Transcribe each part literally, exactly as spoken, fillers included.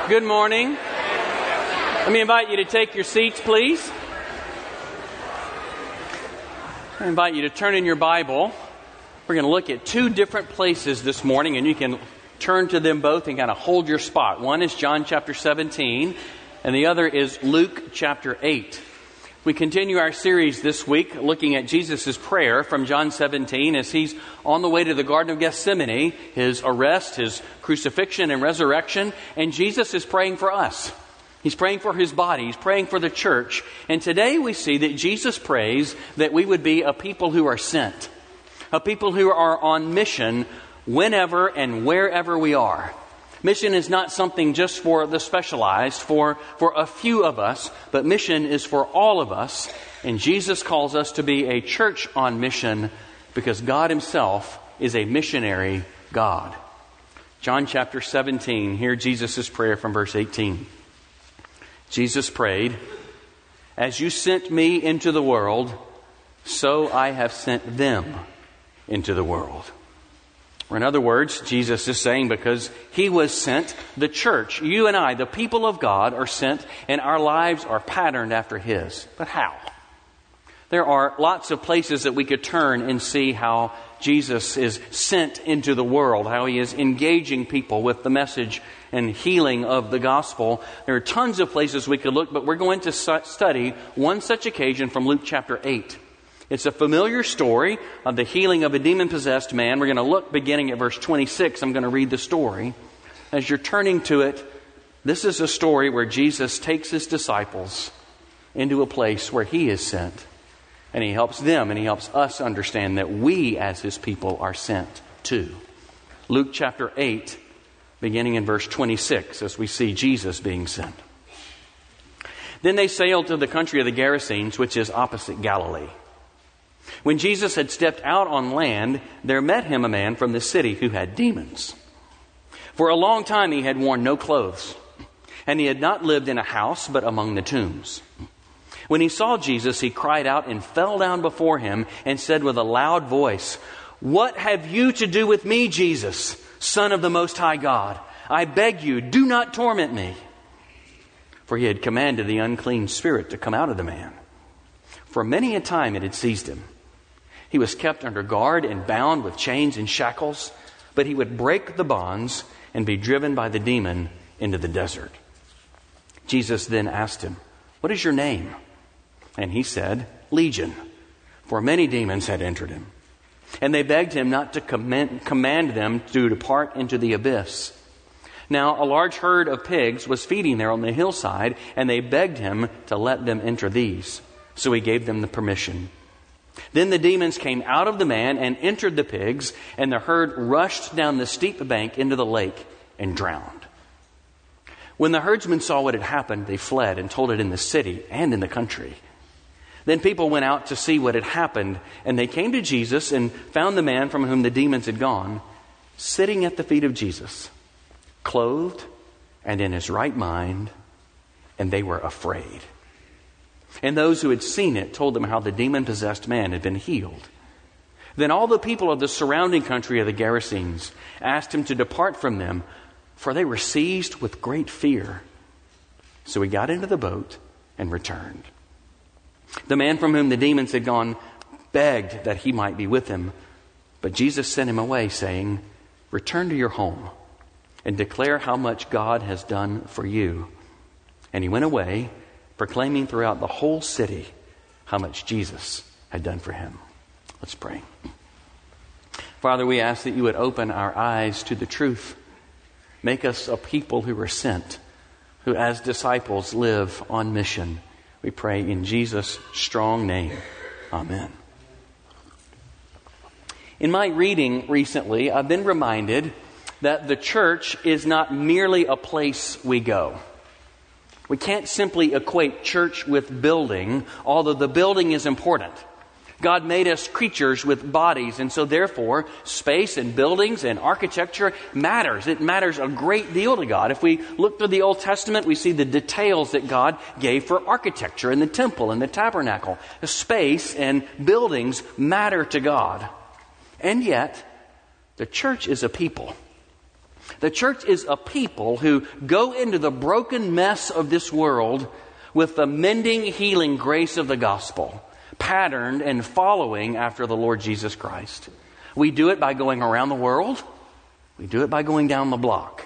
Good morning. Let me invite you to take your seats, please. I invite you to turn in your Bible. We're going to look at two different places this morning, and you can turn to them both and kind of hold your spot. One is John chapter seventeen, and the other is Luke chapter eight. We continue our series this week looking at Jesus' prayer from John seventeen as he's on the way to the Garden of Gethsemane, his arrest, his crucifixion and resurrection, and Jesus is praying for us. He's praying for his body. He's praying for the church. And today we see that Jesus prays that we would be a people who are sent, a people who are on mission whenever and wherever we are. Mission is not something just for the specialized, for, for a few of us, but mission is for all of us. And Jesus calls us to be a church on mission because God himself is a missionary God. John chapter seventeen, hear Jesus' prayer from verse eighteen. Jesus prayed, "As you sent me into the world, so I have sent them into the world." Or in other words, Jesus is saying because he was sent, the church, you and I, the people of God, are sent, and our lives are patterned after his. But how? There are lots of places that we could turn and see how Jesus is sent into the world, how he is engaging people with the message and healing of the gospel. There are tons of places we could look, but we're going to study one such occasion from Luke chapter eight. It's a familiar story of the healing of a demon-possessed man. We're going to look beginning at verse twenty-six. I'm going to read the story. As you're turning to it, this is a story where Jesus takes his disciples into a place where he is sent. And he helps them and he helps us understand that we as his people are sent too. Luke chapter eight, beginning in verse twenty-six, as we see Jesus being sent. Then they sailed to the country of the Gerasenes, which is opposite Galilee. When Jesus had stepped out on land, there met him a man from the city who had demons. For a long time he had worn no clothes, and he had not lived in a house but among the tombs. When he saw Jesus, he cried out and fell down before him and said with a loud voice, "What have you to do with me, Jesus, Son of the Most High God? I beg you, do not torment me." For he had commanded the unclean spirit to come out of the man. For many a time it had seized him. He was kept under guard and bound with chains and shackles, but he would break the bonds and be driven by the demon into the desert. Jesus then asked him, "What is your name?" And he said, "Legion," for many demons had entered him. And they begged him not to command, command them to depart into the abyss. Now a large herd of pigs was feeding there on the hillside, and they begged him to let them enter these. So he gave them the permission. Then the demons came out of the man and entered the pigs, and the herd rushed down the steep bank into the lake and drowned. When the herdsmen saw what had happened, they fled and told it in the city and in the country. Then people went out to see what had happened, and they came to Jesus and found the man from whom the demons had gone, sitting at the feet of Jesus, clothed and in his right mind, and they were afraid. And those who had seen it told them how the demon-possessed man had been healed. Then all the people of the surrounding country of the Gerasenes asked him to depart from them, for they were seized with great fear. So he got into the boat and returned. The man from whom the demons had gone begged that he might be with him, but Jesus sent him away, saying, "Return to your home and declare how much God has done for you." And he went away, proclaiming throughout the whole city how much Jesus had done for him. Let's pray. Father, we ask that you would open our eyes to the truth. Make us a people who are sent, who as disciples live on mission. We pray in Jesus' strong name. Amen. In my reading recently, I've been reminded that the church is not merely a place we go. We can't simply equate church with building, although the building is important. God made us creatures with bodies, and so therefore space and buildings and architecture matters. It matters a great deal to God. If we look through the Old Testament, we see the details that God gave for architecture in the temple and the tabernacle. The space and buildings matter to God. And yet, the church is a people. The church is a people who go into the broken mess of this world with the mending, healing grace of the gospel, patterned and following after the Lord Jesus Christ. We do it by going around the world. We do it by going down the block.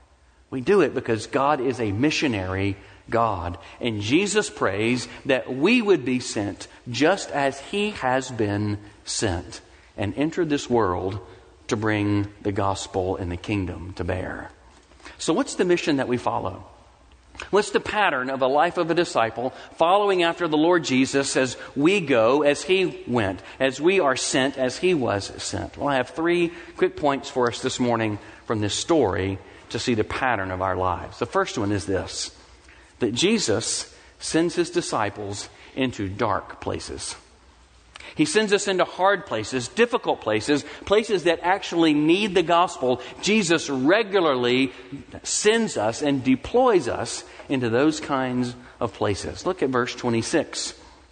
We do it because God is a missionary God. And Jesus prays that we would be sent just as He has been sent and entered this world to bring the gospel and the kingdom to bear. So what's the mission that we follow? What's the pattern of a life of a disciple following after the Lord Jesus as we go, as He went, as we are sent, as He was sent? Well, I have three quick points for us this morning from this story to see the pattern of our lives. The first one is this, that Jesus sends His disciples into dark places. He sends us into hard places, difficult places, places that actually need the gospel. Jesus regularly sends us and deploys us into those kinds of places. Look at verse twenty-six,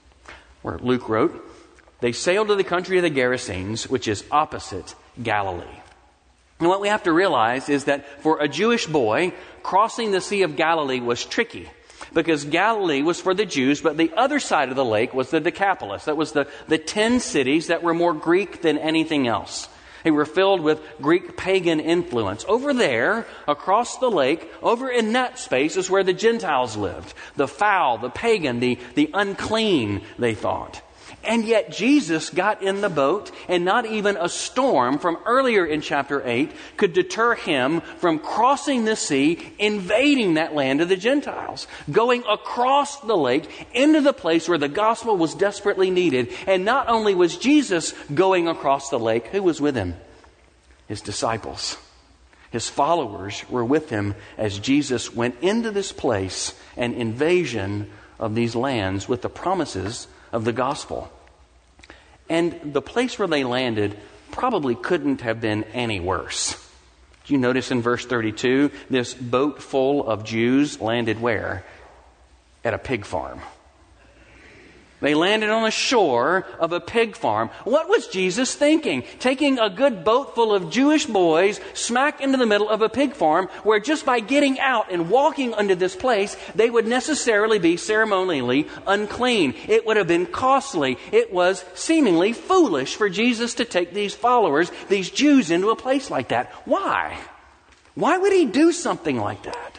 where Luke wrote, "They sailed to the country of the Gerasenes, which is opposite Galilee." And what we have to realize is that for a Jewish boy, crossing the Sea of Galilee was tricky. Because Galilee was for the Jews, but the other side of the lake was the Decapolis. That was the, the ten cities that were more Greek than anything else. They were filled with Greek pagan influence. Over there, across the lake, over in that space is where the Gentiles lived. The foul, the pagan, the, the unclean, they thought. And yet Jesus got in the boat, and not even a storm from earlier in chapter eight could deter Him from crossing the sea, invading that land of the Gentiles, going across the lake into the place where the gospel was desperately needed. And not only was Jesus going across the lake, who was with Him? His disciples. His followers were with Him as Jesus went into this place, an invasion of these lands with the promises of the gospel. And the place where they landed probably couldn't have been any worse. Do you notice in verse thirty-two, this boat full of Jews landed where? At a pig farm. They landed on the shore of a pig farm. What was Jesus thinking? Taking a good boat full of Jewish boys smack into the middle of a pig farm where just by getting out and walking into this place, they would necessarily be ceremonially unclean. It would have been costly. It was seemingly foolish for Jesus to take these followers, these Jews, into a place like that. Why? Why would He do something like that?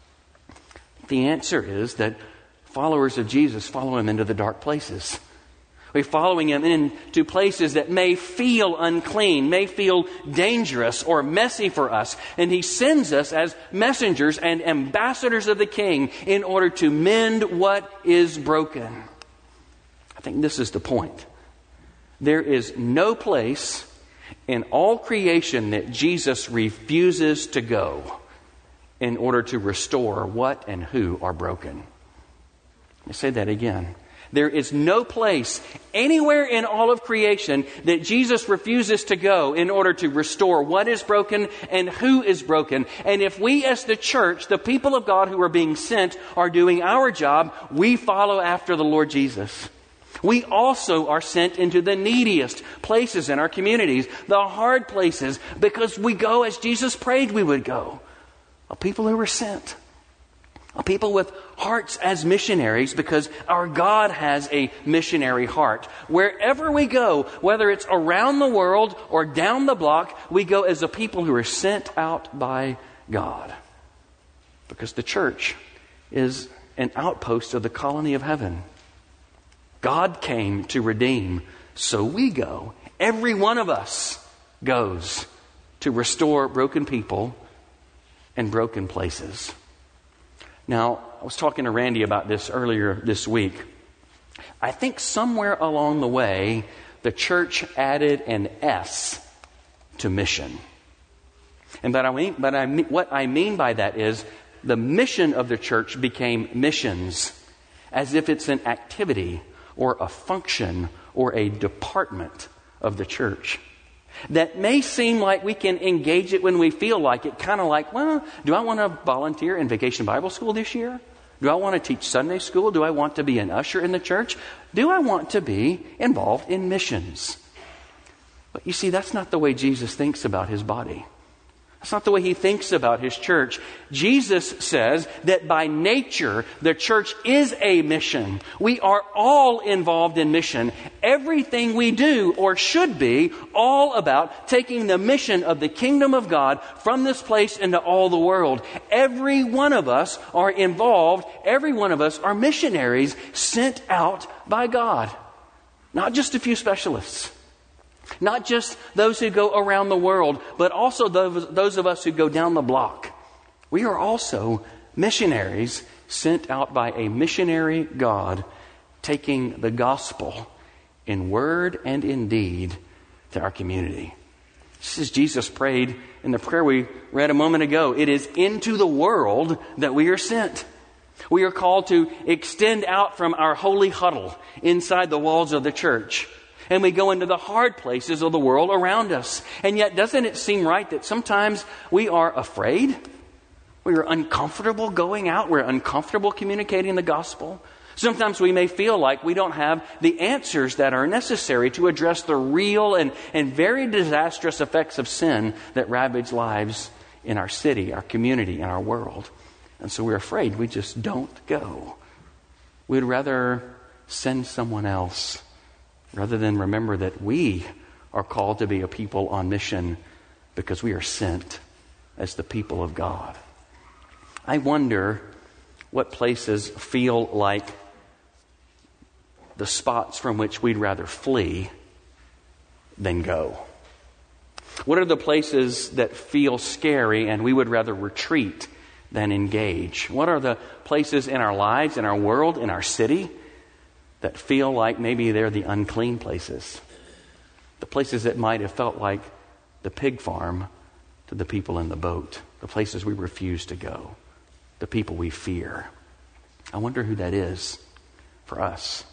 The answer is that followers of Jesus follow Him into the dark places. We're following Him into places that may feel unclean, may feel dangerous or messy for us. And He sends us as messengers and ambassadors of the King in order to mend what is broken. I think this is the point. There is no place in all creation that Jesus refuses to go in order to restore what and who are broken. Let me say that again. There is no place anywhere in all of creation that Jesus refuses to go in order to restore what is broken and who is broken. And if we as the church, the people of God who are being sent, are doing our job, we follow after the Lord Jesus. We also are sent into the neediest places in our communities, the hard places, because we go as Jesus prayed we would go. A people who were sent. A people with hearts as missionaries, because our God has a missionary heart. Wherever we go, whether it's around the world or down the block, we go as a people who are sent out by God. Because the church is an outpost of the colony of heaven. God came to redeem, so we go. Every one of us goes to restore broken people and broken places. Now, I was talking to Randy about this earlier this week. I think somewhere along the way, the church added an S to mission. And but I mean, but I what I mean by that is the mission of the church became missions, as if it's an activity or a function or a department of the church. That may seem like we can engage it when we feel like it, kind of like, well, do I want to volunteer in Vacation Bible School this year? Do I want to teach Sunday school? Do I want to be an usher in the church? Do I want to be involved in missions? But you see, that's not the way Jesus thinks about His body. That's not the way he thinks about his church. Jesus says that by nature, the church is a mission. We are all involved in mission. Everything we do, or should be, all about taking the mission of the kingdom of God from this place into all the world. Every one of us are involved. Every one of us are missionaries sent out by God. Not just a few specialists. Not just those who go around the world, but also those, those of us who go down the block. We are also missionaries sent out by a missionary God, taking the gospel in word and in deed to our community. This is Jesus prayed in the prayer we read a moment ago. It is into the world that we are sent. We are called to extend out from our holy huddle inside the walls of the church. And we go into the hard places of the world around us. And yet, doesn't it seem right that sometimes we are afraid? We are uncomfortable going out. We're uncomfortable communicating the gospel. Sometimes we may feel like we don't have the answers that are necessary to address the real and, and very disastrous effects of sin that ravage lives in our city, our community, and our world. And so we're afraid we just don't go. We'd rather send someone else, rather than remember that we are called to be a people on mission because we are sent as the people of God. I wonder what places feel like the spots from which we'd rather flee than go. What are the places that feel scary and we would rather retreat than engage? What are the places in our lives, in our world, in our city that feel like maybe they're the unclean places? The places that might have felt like the pig farm to the people in the boat. The places we refuse to go. The people we fear. I wonder who that is for us.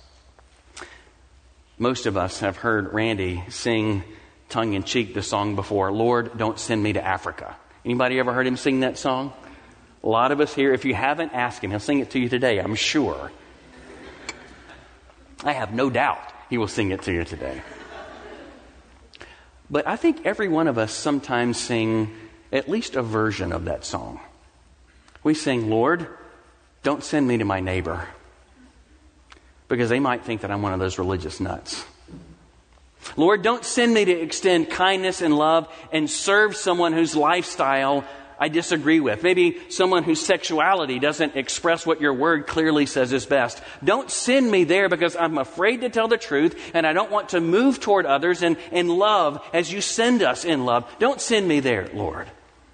Most of us have heard Randy sing tongue-in-cheek the song before, Lord, Don't Send Me to Africa. Anybody ever heard him sing that song? A lot of us here, if you haven't, asked him. He'll sing it to you today, I'm sure. I have no doubt he will sing it to you today. But I think every one of us sometimes sing at least a version of that song. We sing, Lord, don't send me to my neighbor, because they might think that I'm one of those religious nuts. Lord, don't send me to extend kindness and love and serve someone whose lifestyle I disagree with. Maybe someone whose sexuality doesn't express what your word clearly says is best. Don't send me there because I'm afraid to tell the truth and I don't want to move toward others in, in love as you send us in love. Don't send me there, Lord.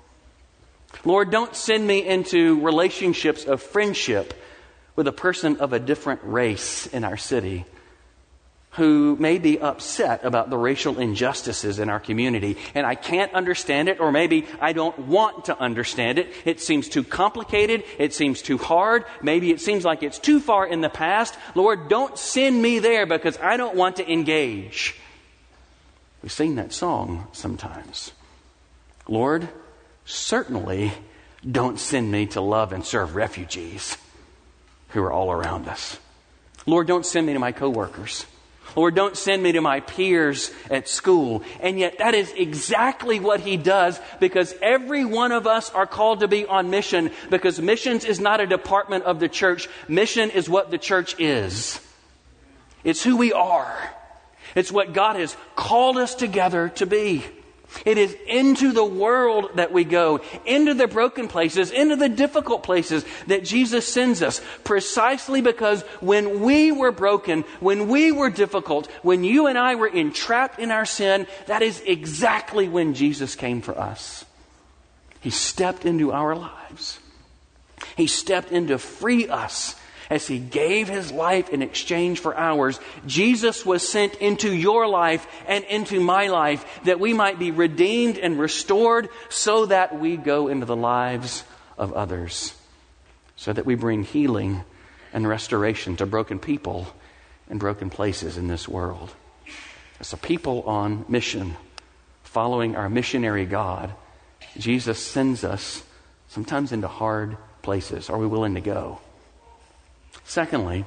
Lord, don't send me into relationships of friendship with a person of a different race in our city who may be upset about the racial injustices in our community. And I can't understand it, or maybe I don't want to understand it. It seems too complicated. It seems too hard. Maybe it seems like it's too far in the past. Lord, don't send me there because I don't want to engage. We sing that song sometimes. Lord, certainly don't send me to love and serve refugees who are all around us. Lord, don't send me to my coworkers. Lord, don't send me to my peers at school. And yet that is exactly what he does, because every one of us are called to be on mission, because missions is not a department of the church. Mission is what the church is. It's who we are. It's what God has called us together to be. It is into the world that we go, into the broken places, into the difficult places that Jesus sends us, precisely because when we were broken, when we were difficult, when you and I were entrapped in our sin, that is exactly when Jesus came for us. He stepped into our lives. He stepped in to free us as he gave his life in exchange for ours. Jesus was sent into your life and into my life that we might be redeemed and restored, so that we go into the lives of others, so that we bring healing and restoration to broken people and broken places in this world. As a people on mission, following our missionary God, Jesus sends us sometimes into hard places. Are we willing to go? Secondly,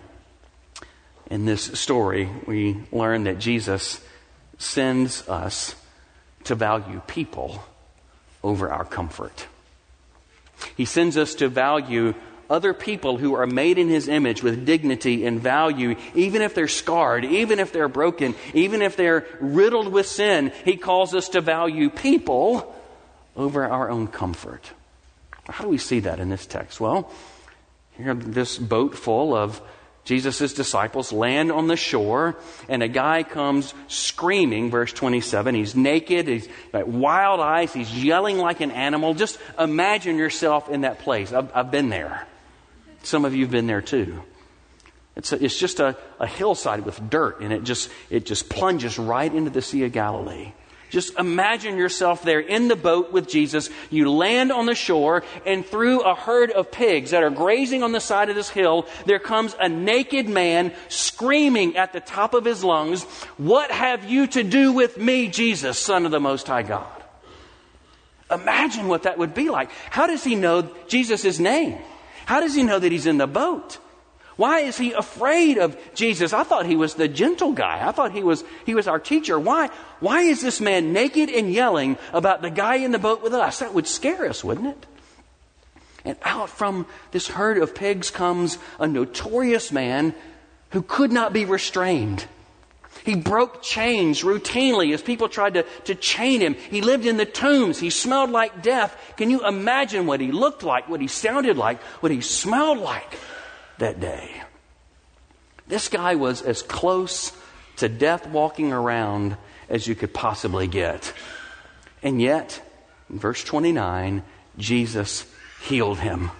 in this story, we learn that Jesus sends us to value people over our comfort. He sends us to value other people who are made in His image with dignity and value, even if they're scarred, even if they're broken, even if they're riddled with sin. He calls us to value people over our own comfort. How do we see that in this text? Well, here this boat full of Jesus' disciples land on the shore, and a guy comes screaming, verse twenty-seven. He's naked, he's got wild eyes, he's yelling like an animal. Just imagine yourself in that place. I've, I've been there. Some of you have been there too. It's a, it's just a, a hillside with dirt, and it just it just plunges right into the Sea of Galilee. Just imagine yourself there in the boat with Jesus. You land on the shore, and through a herd of pigs that are grazing on the side of this hill, there comes a naked man screaming at the top of his lungs, "What have you to do with me, Jesus, Son of the Most High God?" Imagine what that would be like. How does he know Jesus' name? How does he know that he's in the boat? Why is he afraid of Jesus? I thought he was the gentle guy. I thought he was he was our teacher. Why? Why is this man naked and yelling about the guy in the boat with us? That would scare us, wouldn't it? And out from this herd of pigs comes a notorious man who could not be restrained. He broke chains routinely as people tried to, to chain him. He lived in the tombs. He smelled like death. Can you imagine what he looked like, what he sounded like, what he smelled like that day? This guy was as close to death walking around as you could possibly get. And yet, in verse twenty-nine, Jesus healed him.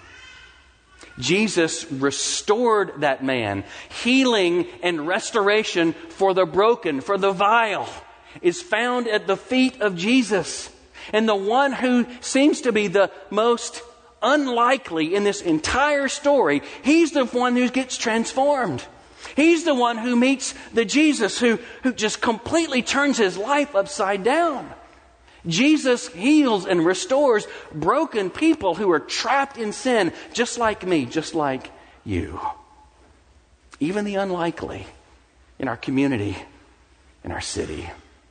Jesus restored that man. Healing and restoration for the broken, for the vile, is found at the feet of Jesus. And the one who seems to be the most unlikely in this entire story, he's the one who gets transformed. He's the one who meets the Jesus who, who just completely turns his life upside down. Jesus heals and restores broken people who are trapped in sin, just like me, just like you. Even the unlikely in our community, in our city.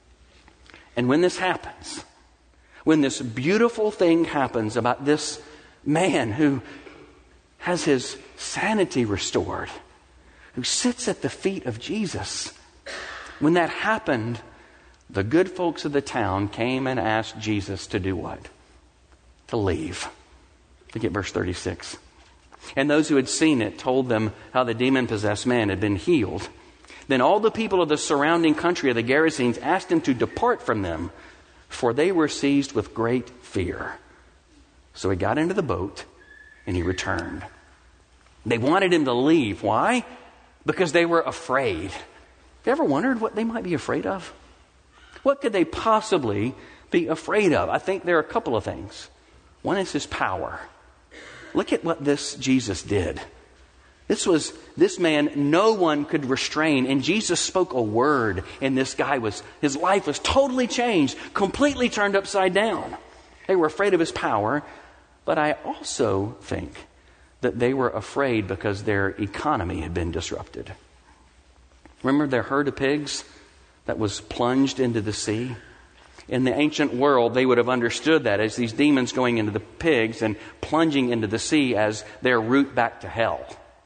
And when this happens, when this beautiful thing happens about this man who has his sanity restored, who sits at the feet of Jesus, when that happened, the good folks of the town came and asked Jesus to do what? To leave. Look at verse thirty-six. And those who had seen it told them how the demon-possessed man had been healed. Then all the people of the surrounding country of the Gerasenes asked him to depart from them, for they were seized with great fear. So he got into the boat and he returned. They wanted him to leave. Why? Because they were afraid. Have you ever wondered what they might be afraid of? What could they possibly be afraid of? I think there are a couple of things. One is his power. Look at what this Jesus did. This was, this man, no one could restrain. And Jesus spoke a word, and this guy was, his life was totally changed, completely turned upside down. They were afraid of his power, but I also think that they were afraid because their economy had been disrupted. Remember their herd of pigs that was plunged into the sea? In the ancient world, they would have understood that as these demons going into the pigs and plunging into the sea as their route back to hell.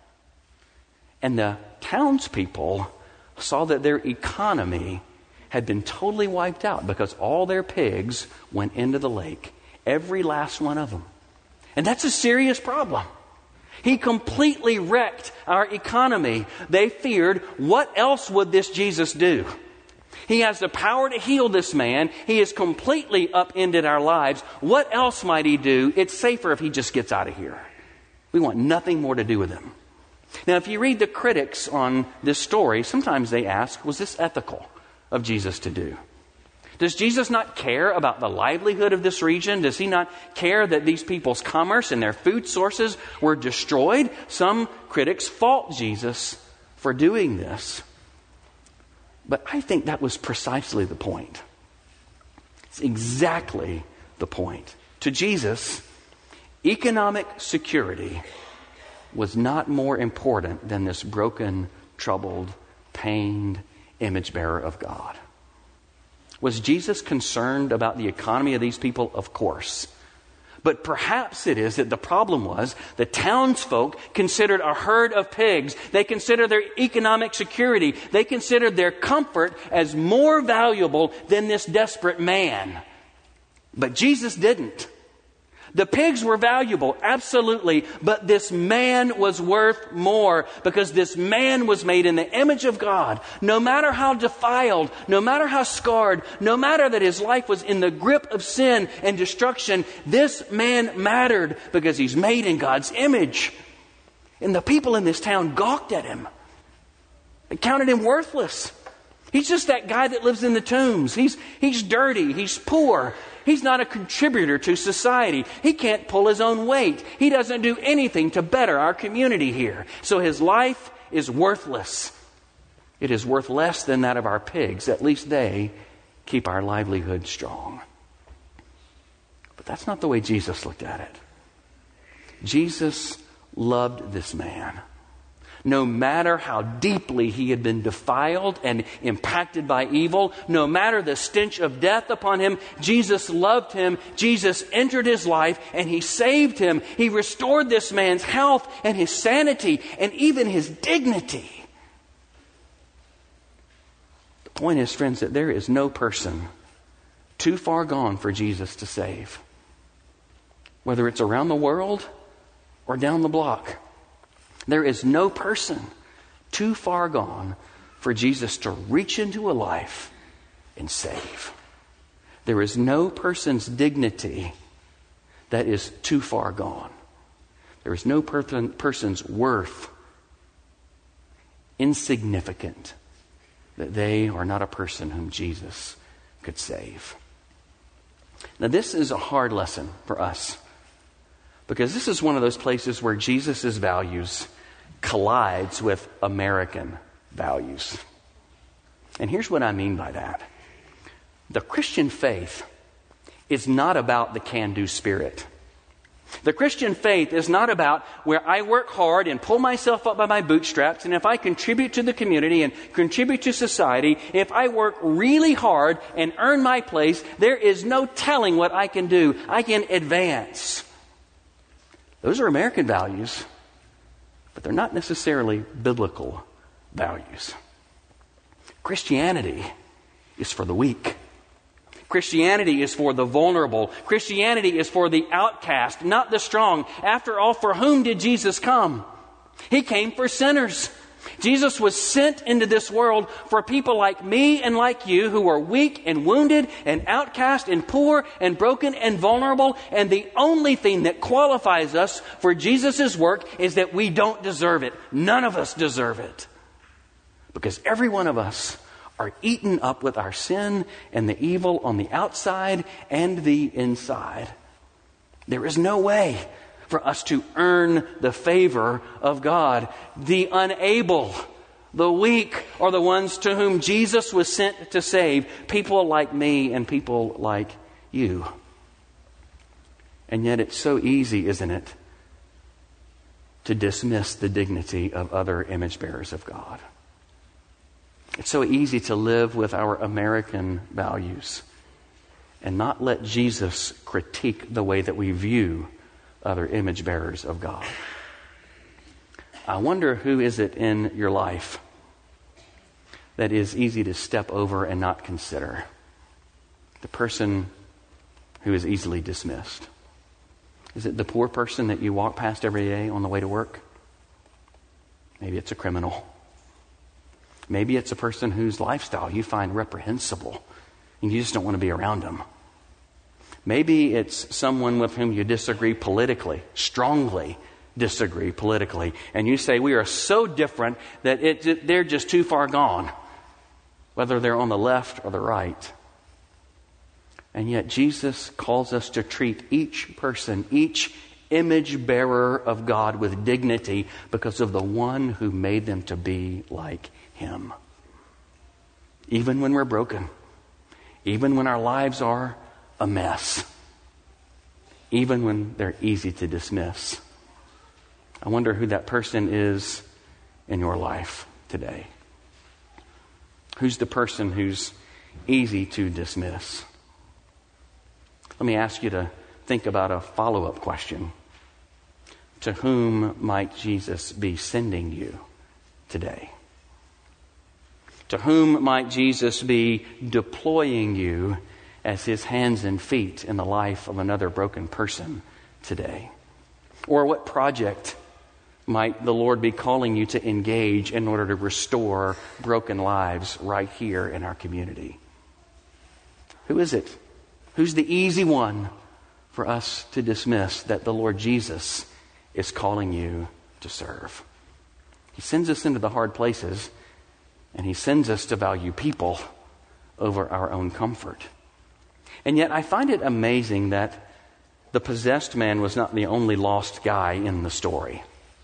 And the townspeople saw that their economy had been totally wiped out because all their pigs went into the lake. Every last one of them. And that's a serious problem. He completely wrecked our economy. They feared, what else would this Jesus do? He has the power to heal this man. He has completely upended our lives. What else might he do? It's safer if he just gets out of here. We want nothing more to do with him. Now, if you read the critics on this story, sometimes they ask, was this ethical of Jesus to do? Does Jesus not care about the livelihood of this region? Does he not care that these people's commerce and their food sources were destroyed? Some critics fault Jesus for doing this. But I think that was precisely the point. It's exactly the point. To Jesus, economic security was not more important than this broken, troubled, pained image bearer of God. Was Jesus concerned about the economy of these people? Of course. But perhaps it is that the problem was the townsfolk considered a herd of pigs. They considered their economic security. They considered their comfort as more valuable than this desperate man. But Jesus didn't. The pigs were valuable, absolutely, but this man was worth more because this man was made in the image of God. No matter how defiled, no matter how scarred, no matter that his life was in the grip of sin and destruction, this man mattered because he's made in God's image. And the people in this town gawked at him. They counted him worthless. He's just that guy that lives in the tombs. He's, he's dirty. He's poor. He's not a contributor to society. He can't pull his own weight. He doesn't do anything to better our community here. So his life is worthless. It is worth less than that of our pigs. At least they keep our livelihood strong. But that's not the way Jesus looked at it. Jesus loved this man. No matter how deeply he had been defiled and impacted by evil, no matter the stench of death upon him, Jesus loved him. Jesus entered his life and he saved him. He restored this man's health and his sanity and even his dignity. The point is, friends, that there is no person too far gone for Jesus to save. Whether it's around the world or down the block. There is no person too far gone for Jesus to reach into a life and save. There is no person's dignity that is too far gone. There is no per- person's worth insignificant that they are not a person whom Jesus could save. Now, this is a hard lesson for us. Because this is one of those places where Jesus' values collides with American values. And here's what I mean by that. The Christian faith is not about the can-do spirit. The Christian faith is not about where I work hard and pull myself up by my bootstraps, and if I contribute to the community and contribute to society, if I work really hard and earn my place, there is no telling what I can do. I can advance. Those are American values, but they're not necessarily biblical values. Christianity is for the weak. Christianity is for the vulnerable. Christianity is for the outcast, not the strong. After all, for whom did Jesus come? He came for sinners. Jesus was sent into this world for people like me and like you who are weak and wounded and outcast and poor and broken and vulnerable. And the only thing that qualifies us for Jesus' work is that we don't deserve it. None of us deserve it. Because every one of us are eaten up with our sin and the evil on the outside and the inside. There is no way for us to earn the favor of God. The unable, the weak are the ones to whom Jesus was sent to save. People like me and people like you. And yet it's so easy, isn't it, to dismiss the dignity of other image bearers of God. It's so easy to live with our American values and not let Jesus critique the way that we view other image bearers of God. I wonder who is it in your life that is easy to step over and not consider? The person who is easily dismissed. Is it the poor person that you walk past every day on the way to work? Maybe it's a criminal. Maybe it's a person whose lifestyle you find reprehensible and you just don't want to be around them. Maybe it's someone with whom you disagree politically, strongly disagree politically, and you say we are so different that it, they're just too far gone, whether they're on the left or the right. And yet Jesus calls us to treat each person, each image bearer of God with dignity because of the one who made them to be like Him. Even when we're broken, even when our lives are a mess, even when they're easy to dismiss. I wonder who that person is in your life today. Who's the person who's easy to dismiss. Let me ask you to think about a follow-up question. To whom might Jesus be sending you today? To whom might Jesus be deploying you as his hands and feet in the life of another broken person today? Or what project might the Lord be calling you to engage in order to restore broken lives right here in our community? Who is it? Who's the easy one for us to dismiss that the Lord Jesus is calling you to serve? He sends us into the hard places, and he sends us to value people over our own comfort. And yet I find it amazing that the possessed man was not the only lost guy in the story.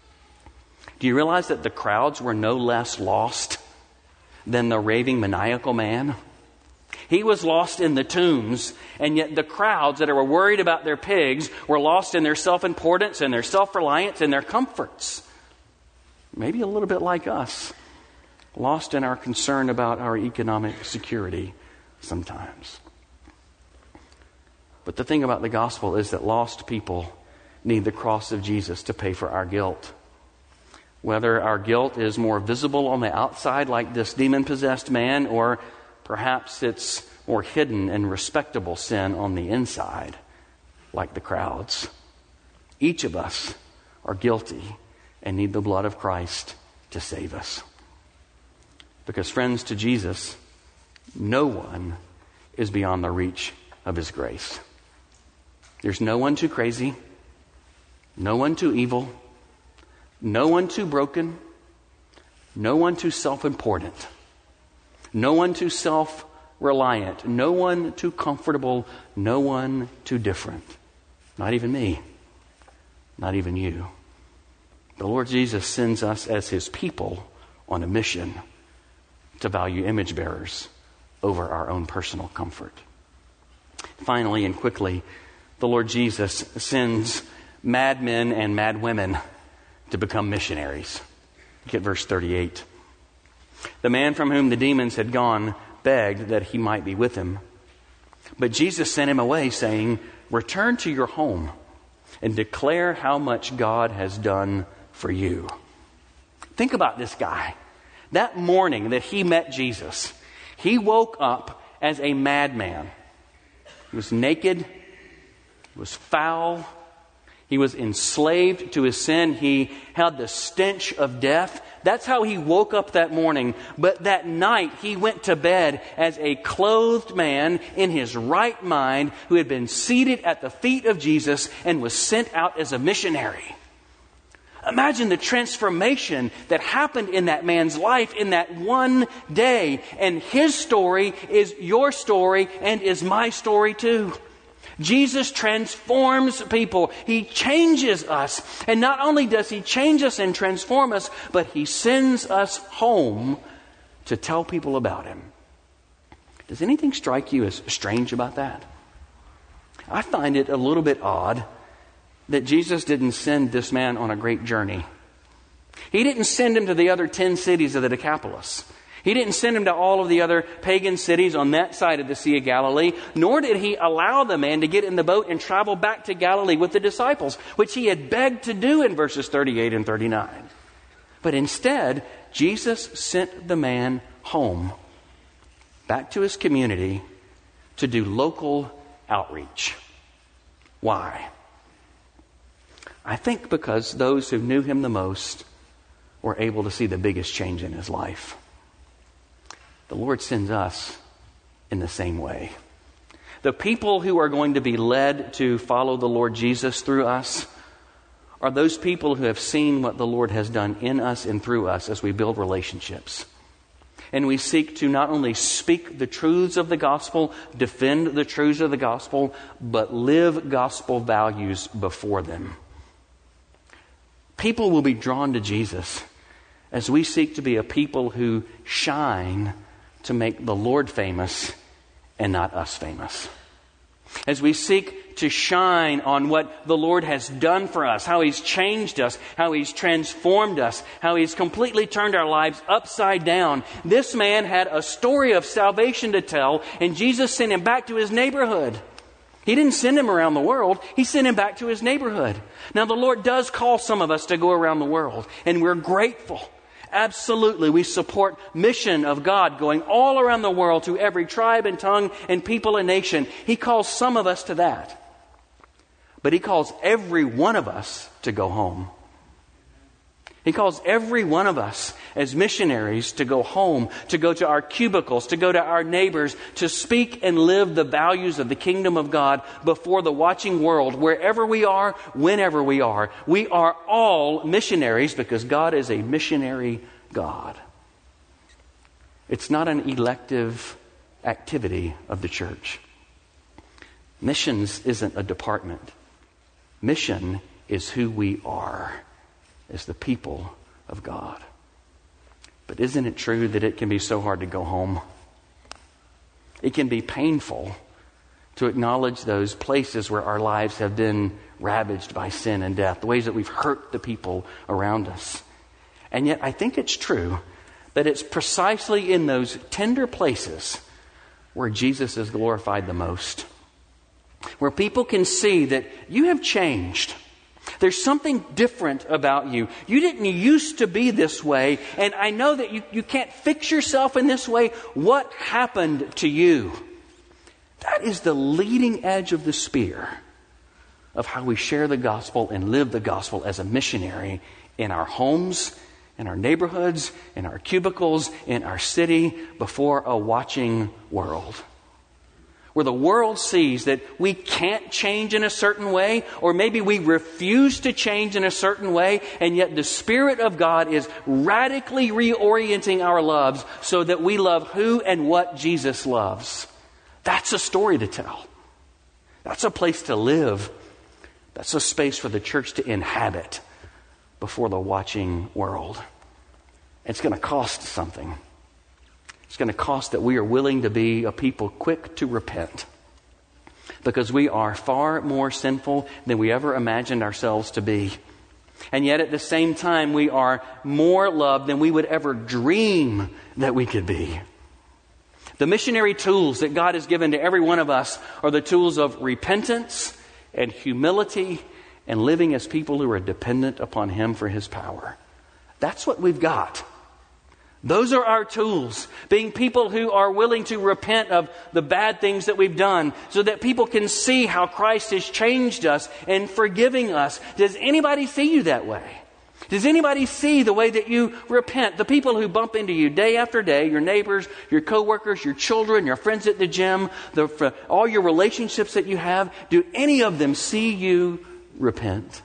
Do you realize that the crowds were no less lost than the raving maniacal man? He was lost in the tombs, and yet the crowds that were worried about their pigs were lost in their self-importance and their self-reliance and their comforts. Maybe a little bit like us, lost in our concern about our economic security sometimes. But the thing about the gospel is that lost people need the cross of Jesus to pay for our guilt. Whether our guilt is more visible on the outside like this demon-possessed man, or perhaps it's more hidden and respectable sin on the inside like the crowds. Each of us are guilty and need the blood of Christ to save us. Because, friends, to Jesus, no one is beyond the reach of his grace. There's no one too crazy, no one too evil, no one too broken, no one too self-important, no one too self-reliant, no one too comfortable, no one too different. Not even me, not even you. The Lord Jesus sends us as his people on a mission to value image bearers over our own personal comfort. Finally and quickly, the Lord Jesus sends madmen and madwomen to become missionaries. Look at verse thirty-eight. The man from whom the demons had gone begged that he might be with him. But Jesus sent him away, saying, "Return to your home and declare how much God has done for you." Think about this guy. That morning that he met Jesus, he woke up as a madman. He was naked. He was foul. He was enslaved to his sin. He had the stench of death. That's how he woke up that morning. But that night, he went to bed as a clothed man in his right mind who had been seated at the feet of Jesus and was sent out as a missionary. Imagine the transformation that happened in that man's life in that one day. And his story is your story and is my story too. Jesus transforms people. He changes us. And not only does he change us and transform us, but he sends us home to tell people about him. Does anything strike you as strange about that? I find it a little bit odd that Jesus didn't send this man on a great journey. He didn't send him to the other ten cities of the Decapolis. He didn't send him to all of the other pagan cities on that side of the Sea of Galilee, nor did he allow the man to get in the boat and travel back to Galilee with the disciples, which he had begged to do in verses thirty-eight and thirty-nine. But instead, Jesus sent the man home, back to his community, to do local outreach. Why? I think because those who knew him the most were able to see the biggest change in his life. The Lord sends us in the same way. The people who are going to be led to follow the Lord Jesus through us are those people who have seen what the Lord has done in us and through us as we build relationships. And we seek to not only speak the truths of the gospel, defend the truths of the gospel, but live gospel values before them. People will be drawn to Jesus as we seek to be a people who shine to make the Lord famous and not us famous. As we seek to shine on what the Lord has done for us, how He's changed us, how He's transformed us, how He's completely turned our lives upside down. This man had a story of salvation to tell, and Jesus sent him back to his neighborhood. He didn't send him around the world. He sent him back to his neighborhood. Now, the Lord does call some of us to go around the world, and we're grateful. Absolutely, we support mission of God going all around the world to every tribe and tongue and people and nation. He calls some of us to that. But He calls every one of us to go home. He calls every one of us as missionaries to go home, to go to our cubicles, to go to our neighbors, to speak and live the values of the kingdom of God before the watching world, wherever we are, whenever we are. We are all missionaries because God is a missionary God. It's not an elective activity of the church. Missions isn't a department. Mission is who we are as the people of God. But isn't it true that it can be so hard to go home? It can be painful to acknowledge those places where our lives have been ravaged by sin and death, the ways that we've hurt the people around us. And yet I think it's true that it's precisely in those tender places where Jesus is glorified the most, where people can see that you have changed. There's something different about you. You didn't used to be this way, and I know that you, you can't fix yourself in this way. What happened to you? That is the leading edge of the spear of how we share the gospel and live the gospel as a missionary in our homes, in our neighborhoods, in our cubicles, in our city, before a watching world. Where the world sees that we can't change in a certain way, or maybe we refuse to change in a certain way, and yet the Spirit of God is radically reorienting our loves so that we love who and what Jesus loves. That's a story to tell. That's a place to live. That's a space for the church to inhabit before the watching world. It's going to cost something. It's going to cost that we are willing to be a people quick to repent, because we are far more sinful than we ever imagined ourselves to be. And yet at the same time, we are more loved than we would ever dream that we could be. The missionary tools that God has given to every one of us are the tools of repentance and humility and living as people who are dependent upon Him for His power. That's what we've got. Those are our tools, being people who are willing to repent of the bad things that we've done so that people can see how Christ has changed us and forgiving us. Does anybody see you that way? Does anybody see the way that you repent? The people who bump into you day after day, your neighbors, your coworkers, your children, your friends at the gym, the, all your relationships that you have, do any of them see you repent?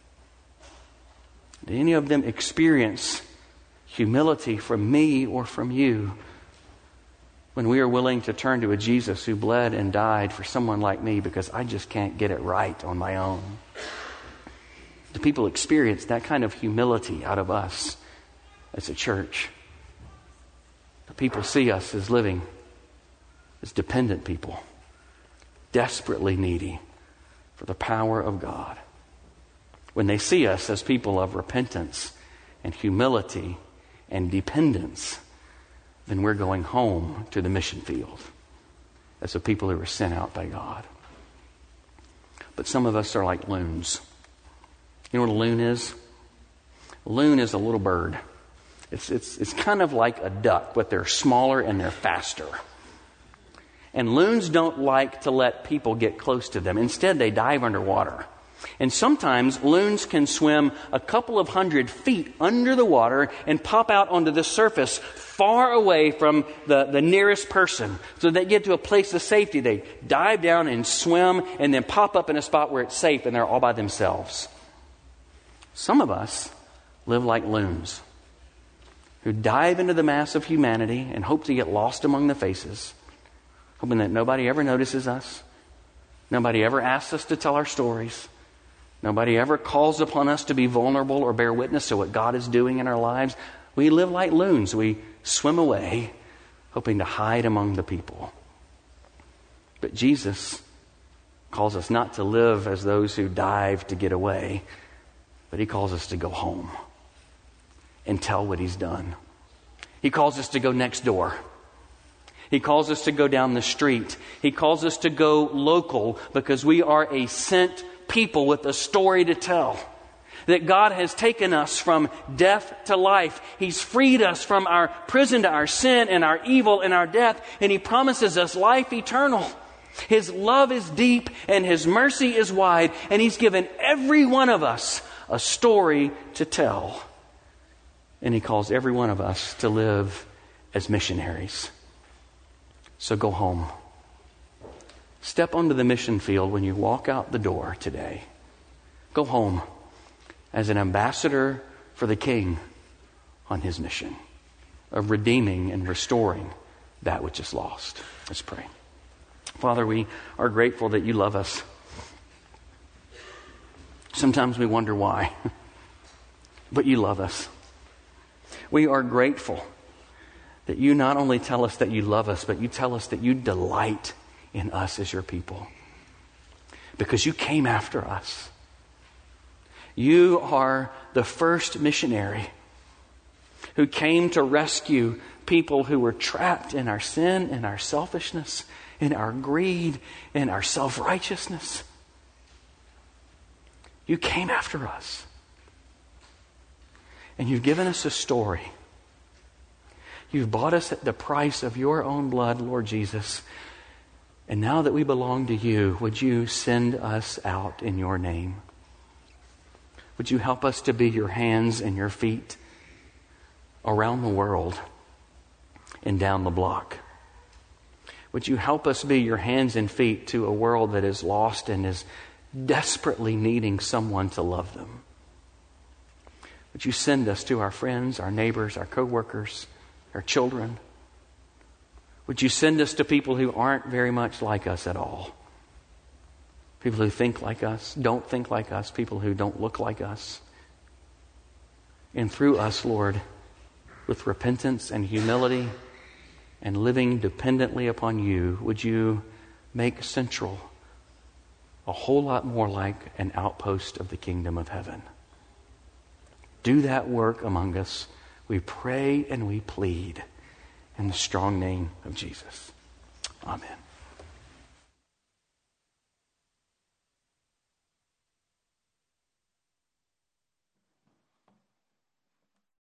Do any of them experience humility from me or from you when we are willing to turn to a Jesus who bled and died for someone like me because I just can't get it right on my own? Do people experience that kind of humility out of us as a church? Do people see us as living as dependent people, desperately needy for the power of God? When they see us as people of repentance and humility and dependence, then we're going home to the mission field as a people who are sent out by God. But some of us are like loons. You know what a loon is? A loon is a little bird. It's, it's, it's kind of like a duck, but they're smaller and they're faster. And loons don't like to let people get close to them. Instead, they dive underwater. And sometimes loons can swim a couple of hundred feet under the water and pop out onto the surface far away from the, the nearest person. So they get to a place of safety. They dive down and swim and then pop up in a spot where it's safe and they're all by themselves. Some of us live like loons who dive into the mass of humanity and hope to get lost among the faces, hoping that nobody ever notices us, nobody ever asks us to tell our stories, nobody ever calls upon us to be vulnerable or bear witness to what God is doing in our lives. We live like loons. We swim away, hoping to hide among the people. But Jesus calls us not to live as those who dive to get away, but he calls us to go home and tell what he's done. He calls us to go next door. He calls us to go down the street. He calls us to go local because we are a sent people with a story to tell. That God has taken us from death to life. He's freed us from our prison to our sin and our evil and our death. And He promises us life eternal. His love is deep and His mercy is wide. And He's given every one of us a story to tell. And He calls every one of us to live as missionaries. So go home. Step onto the mission field when you walk out the door today. Go home as an ambassador for the King on His mission of redeeming and restoring that which is lost. Let's pray. Father, we are grateful that You love us. Sometimes we wonder why, but You love us. We are grateful that You not only tell us that You love us, but You tell us that You delight in us as Your people. Because You came after us. You are the first missionary who came to rescue people who were trapped in our sin and our selfishness, in our greed, in our self-righteousness. You came after us. And You've given us a story. You've bought us at the price of Your own blood, Lord Jesus. And now that we belong to You, would You send us out in Your name? Would You help us to be Your hands and Your feet around the world and down the block? Would You help us be Your hands and feet to a world that is lost and is desperately needing someone to love them? Would You send us to our friends, our neighbors, our co-workers, our children? Would You send us to people who aren't very much like us at all? People who think like us, don't think like us, people who don't look like us. And through us, Lord, with repentance and humility and living dependently upon You, would You make Central a whole lot more like an outpost of the kingdom of heaven. Do that work among us. We pray and we plead in the strong name of Jesus. Amen.